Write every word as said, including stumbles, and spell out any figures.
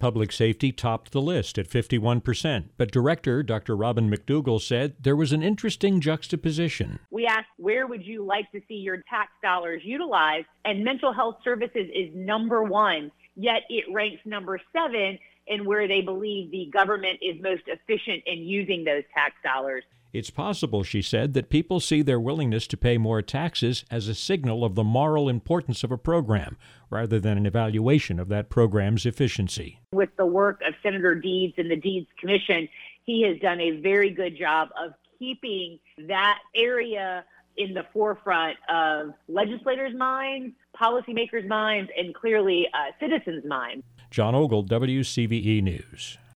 Public safety topped the list at fifty-one percent, but Director Doctor Robin McDougall said there was an interesting juxtaposition. We asked, where would you like to see your tax dollars utilized? And mental health services is number one, yet it ranks number seven in where they believe the government is most efficient in using those tax dollars. It's possible, she said, that people see their willingness to pay more taxes as a signal of the moral importance of a program, rather than an evaluation of that program's efficiency. With the work of Senator Deeds and the Deeds Commission, he has done a very good job of keeping that area in the forefront of legislators' minds, policymakers' minds, and clearly uh, citizens' minds. John Ogle, W C V E News.